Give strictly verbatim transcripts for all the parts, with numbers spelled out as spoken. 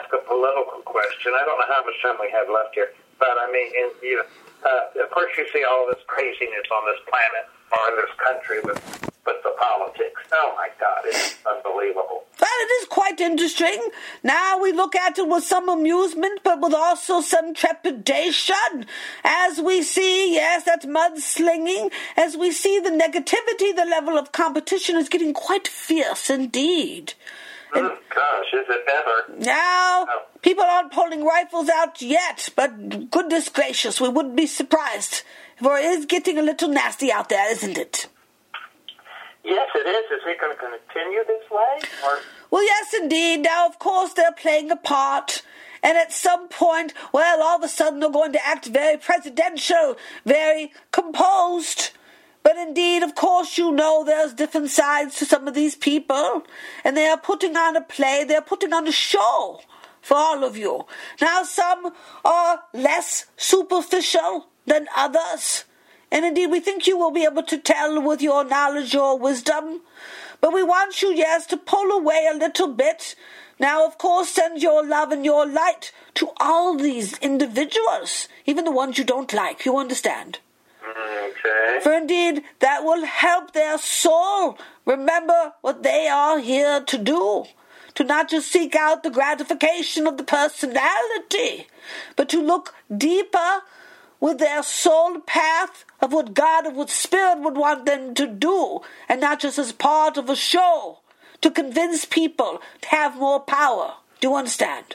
ask a political question. I don't know how much time we have left here, but I mean, in, you know, uh, of course, you see all this craziness on this planet or in this country with with the politics. Oh my God, it's unbelievable. Well, it is quite interesting. Now we look at it with some amusement, but with also some trepidation. As we see, yes, that's mudslinging. As we see the negativity, the level of competition is getting quite fierce indeed. And oh, gosh, is it ever? Now, oh. people aren't pulling rifles out yet, but goodness gracious, we wouldn't be surprised. For it is getting a little nasty out there, isn't it? Yes, it is. Is it going to continue this way? Or? Well, yes, indeed. Now, of course, they're playing a part. And at some point, well, all of a sudden they're going to act very presidential, very composed. But indeed, of course, you know there's different sides to some of these people. And they are putting on a play. They're putting on a show for all of you. Now, some are less superficial than others. And indeed, we think you will be able to tell with your knowledge, your wisdom. But we want you, yes, to pull away a little bit. Now, of course, send your love and your light to all these individuals, even the ones you don't like, you understand? Okay. For indeed, that will help their soul remember what they are here to do. To not just seek out the gratification of the personality, but to look deeper with their soul path of what God, of what Spirit would want them to do, and not just as part of a show, to convince people to have more power. Do you understand?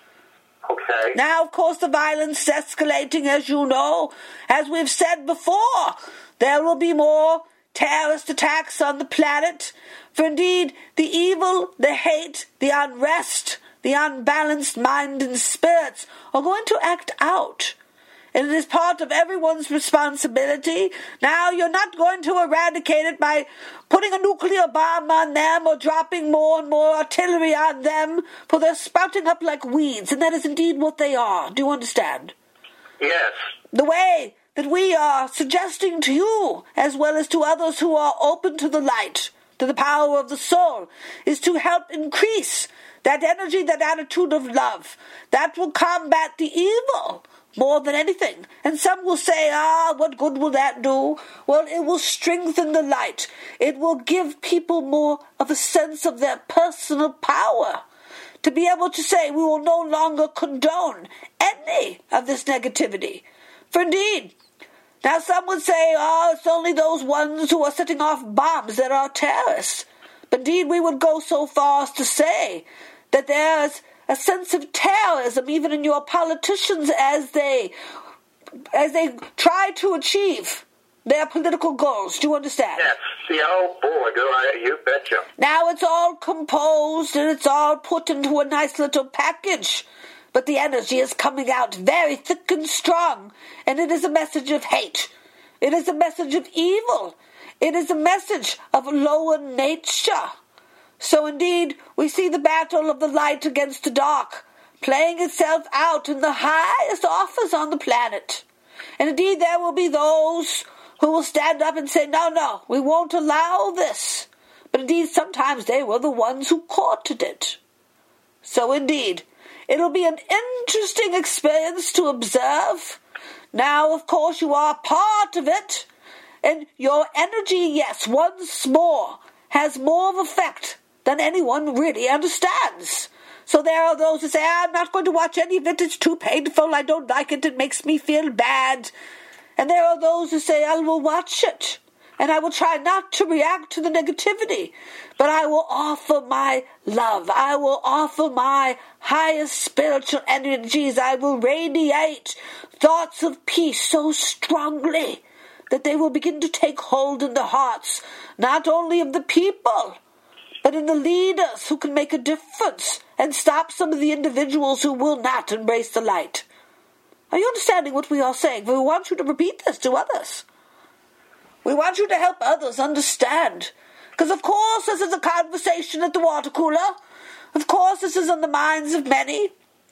Okay. Now, of course, the violence is escalating, as you know. As we've said before, there will be more terrorist attacks on the planet. For indeed, the evil, the hate, the unrest, the unbalanced mind and spirits are going to act out. And it is part of everyone's responsibility. Now, you're not going to eradicate it by putting a nuclear bomb on them or dropping more and more artillery on them, for they're sprouting up like weeds, and that is indeed what they are. Do you understand? Yes. The way that we are suggesting to you, as well as to others who are open to the light, to the power of the soul, is to help increase that energy, that attitude of love. That will combat the evil more than anything. And some will say, ah, what good will that do? Well, it will strengthen the light. It will give people more of a sense of their personal power to be able to say, we will no longer condone any of this negativity. For indeed, now some would say, oh, it's only those ones who are setting off bombs that are terrorists. But indeed, we would go so far as to say that there's a sense of terrorism even in your politicians as they as they try to achieve their political goals. Do you understand? Yes. See, oh boy, do I, you betcha. Now it's all composed and it's all put into a nice little package. But the energy is coming out very thick and strong. And it is a message of hate. It is a message of evil. It is a message of lower nature. So indeed, we see the battle of the light against the dark playing itself out in the highest office on the planet. And indeed, there will be those who will stand up and say, no, no, we won't allow this. But indeed, sometimes they were the ones who courted it. So indeed, it'll be an interesting experience to observe. Now, of course, you are part of it. And your energy, yes, once more, has more of effect than anyone really understands. So there are those who say, I'm not going to watch any of it, it's too painful, I don't like it, it makes me feel bad. And there are those who say, I will watch it, and I will try not to react to the negativity, but I will offer my love, I will offer my highest spiritual energies, I will radiate thoughts of peace so strongly that they will begin to take hold in the hearts, not only of the people, but in the leaders who can make a difference and stop some of the individuals who will not embrace the light. Are you understanding what we are saying? We want you to repeat this to others. We want you to help others understand. Because of course this is a conversation at the water cooler. Of course this is on the minds of many.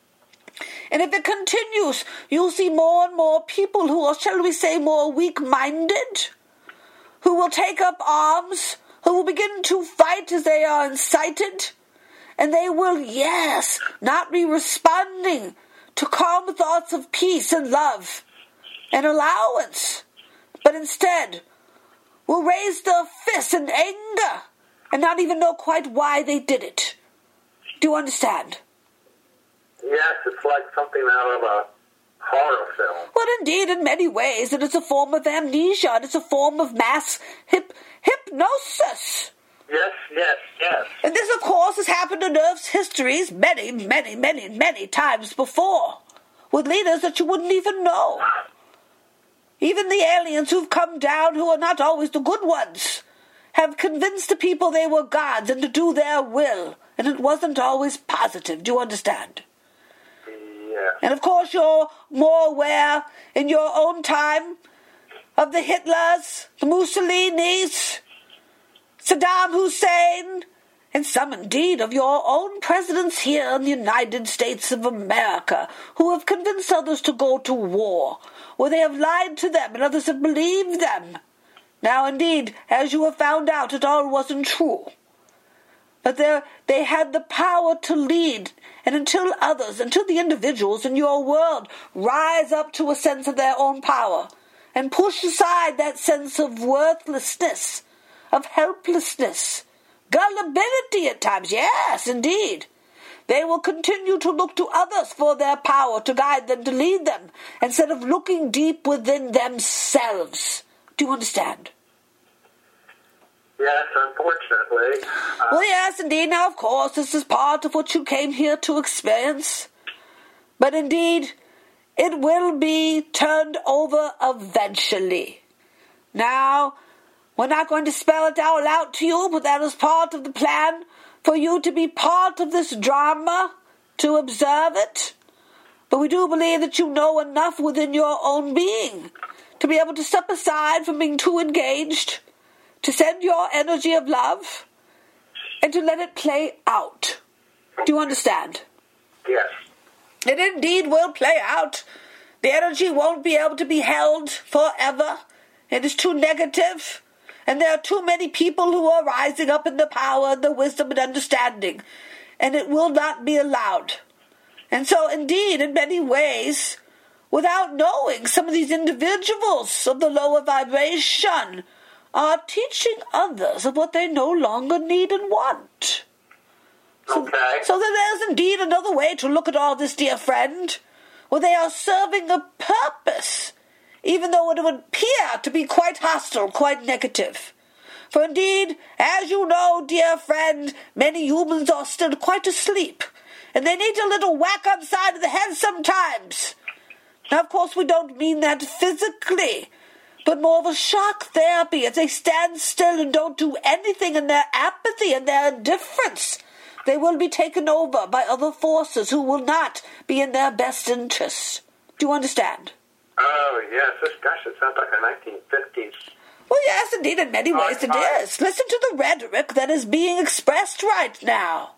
And if it continues, you'll see more and more people who are, shall we say, more weak-minded, who will take up arms, who will begin to fight as they are incited, And they will, yes, not be responding to calm thoughts of peace and love and allowance, but instead will raise their fists in anger and not even know quite why they did it. Do you understand? Yes, it's like something out of a horror film. Well, indeed, in many ways, it is a form of amnesia. It is a form of mass hip- hypnosis. Yes, yes, yes. And this, of course, has happened in Earth's histories many, many, many, many times before, with leaders that you wouldn't even know. Even the aliens who've come down, who are not always the good ones, have convinced the people they were gods and to do their will. And it wasn't always positive. Do you understand? Yeah. And of course you're more aware in your own time of the Hitlers, the Mussolinis, Saddam Hussein, and some indeed of your own presidents here in the United States of America who have convinced others to go to war, or they have lied to them and others have believed them. Now indeed, as you have found out, it all wasn't true. But they had the power to lead, and until others, until the individuals in your world rise up to a sense of their own power and push aside that sense of worthlessness, of helplessness, gullibility at times, yes, indeed, they will continue to look to others for their power, to guide them, to lead them, instead of looking deep within themselves. Do you understand? Yes, unfortunately. Uh, well, yes, indeed. Now, of course, this is part of what you came here to experience. But indeed, it will be turned over eventually. Now, we're not going to spell it all out to you, but that is part of the plan for you to be part of this drama, to observe it. But we do believe that you know enough within your own being to be able to step aside from being too engaged, to send your energy of love, and to let it play out. Do you understand? Yes. It indeed will play out. The energy won't be able to be held forever. It is too negative, and there are too many people who are rising up in the power, the wisdom, and understanding, and it will not be allowed. And so, indeed, in many ways, without knowing, some of these individuals of the lower vibration are teaching others of what they no longer need and want. So, okay. so that there's indeed another way to look at all this, dear friend, where they are serving a purpose, even though it would appear to be quite hostile, quite negative. For indeed, as you know, dear friend, many humans are still quite asleep, and they need a little whack on the side of the head sometimes. Now, of course, we don't mean that physically, but more of a shock therapy as they stand still and don't do anything in their apathy and their indifference. They will be taken over by other forces who will not be in their best interests. Do you understand? Oh, yes. This, gosh, it sounds like a nineteen fifties. Well, yes, indeed, in many ways it is. Listen to the rhetoric that is being expressed right now.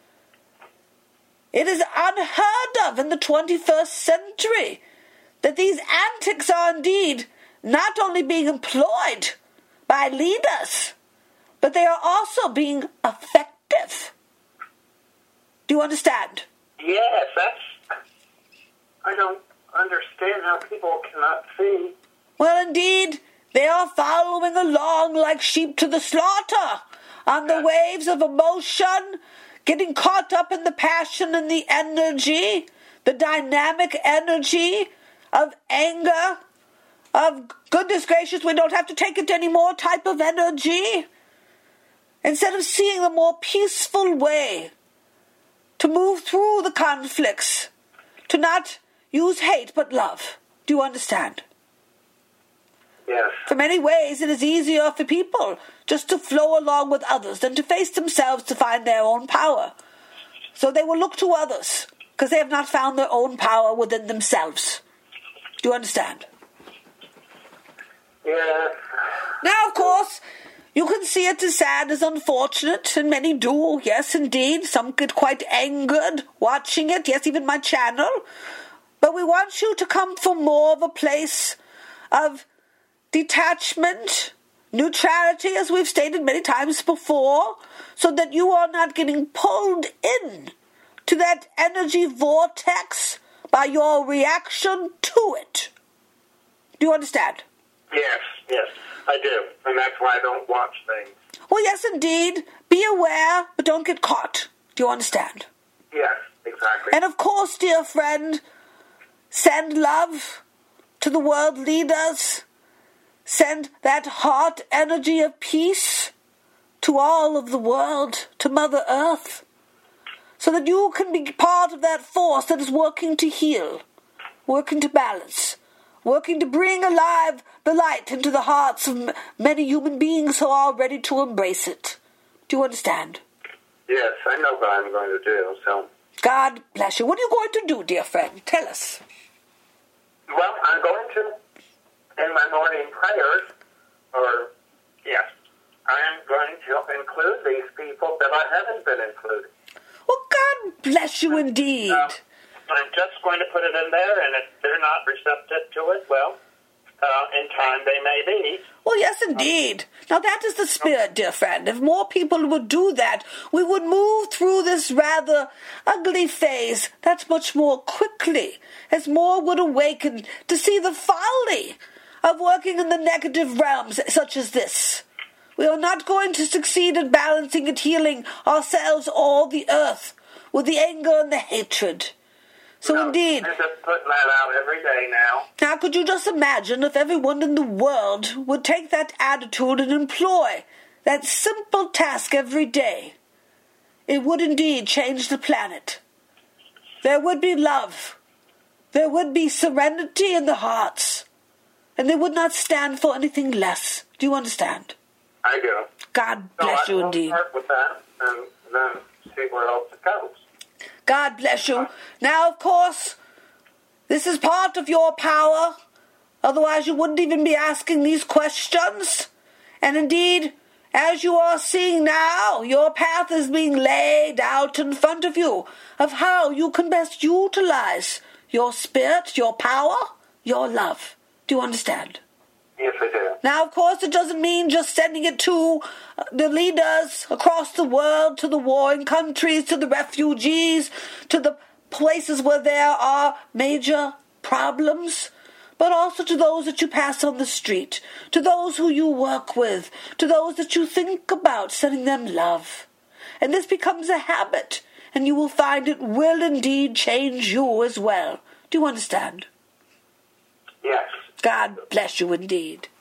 It is unheard of in the twenty-first century that these antics are indeed not only being employed by leaders, but they are also being effective. Do you understand? Yes, that's... I don't understand how people cannot see. Well, indeed, they are following along like sheep to the slaughter, on the waves of emotion, getting caught up in the passion and the energy, the dynamic energy of anger, of goodness gracious, we don't have to take it anymore type of energy, instead of seeing the more peaceful way to move through the conflicts, to not use hate but love. Do you understand? Yes. For many ways, it is easier for people just to flow along with others than to face themselves to find their own power. So they will look to others because they have not found their own power within themselves. Do you understand? Yes. Now, of course, you can see it as sad, as unfortunate, and many do. Yes, indeed. Some get quite angered watching it. Yes, even my channel. But we want you to come from more of a place of detachment, Neutrality, as we've stated many times before, so that you are not getting pulled in to that energy vortex by your reaction to it. Do you understand? Yes, yes, I do. And that's why I don't watch things. Well, yes, indeed. Be aware, but don't get caught. Do you understand? Yes, exactly. And of course, dear friend, send love to the world leaders. Send that heart energy of peace to all of the world, to Mother Earth, so that you can be part of that force that is working to heal, working to balance, working to bring alive the light into the hearts of many human beings who are ready to embrace it. Do you understand? Yes, I know what I'm going to do, so... God bless you. What are you going to do, dear friend? Tell us. Well, I'm going to, in my morning prayers, or, yes, I'm going to include these people that I haven't been included. Well, God bless you indeed. Uh, I'm just going to put it in there, and if they're not receptive to it, well, uh, in time they may be. Well, yes, indeed. Now, that is the spirit, dear friend. If more people would do that, we would move through this rather ugly phase that much more quickly, as more would awaken to see the folly of working in the negative realms such as this. We are not going to succeed in balancing and healing ourselves or the earth with the anger and the hatred. So no, indeed... I'm just putting that out every day now. Now, could you just imagine if everyone in the world would take that attitude and employ that simple task every day? It would indeed change the planet. There would be love. There would be serenity in the hearts. And they would not stand for anything less. Do you understand? I do. God bless so you I will indeed. start with that and then see where else it goes. God bless you. Now, of course, this is part of your power. Otherwise, you wouldn't even be asking these questions. And indeed, as you are seeing now, your path is being laid out in front of you of how you can best utilize your spirit, your power, your love. Do you understand? Yes, I do. Now, of course, it doesn't mean just sending it to the leaders across the world, to the warring countries, to the refugees, to the places where there are major problems, but also to those that you pass on the street, to those who you work with, to those that you think about, sending them love. And this becomes a habit, and you will find it will indeed change you as well. Do you understand? Yes. God bless you indeed.